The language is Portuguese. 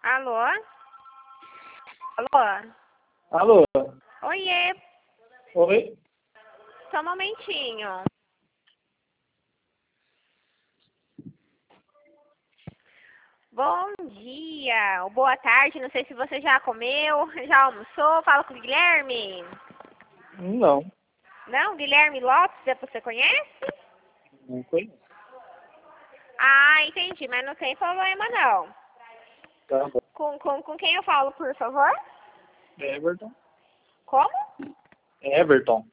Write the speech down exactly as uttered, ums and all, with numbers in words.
Alô? Alô? Alô? Oiê, Oi? só um momentinho. Bom dia, ou boa tarde, não sei se você já comeu, já almoçou, fala com o Guilherme. Não, Não, Guilherme Lopes, você conhece? não conheço. Ah, entendi, mas não tem problema não. Tá bom. Com, com, com quem eu falo, por favor? Everton? Como? Everton.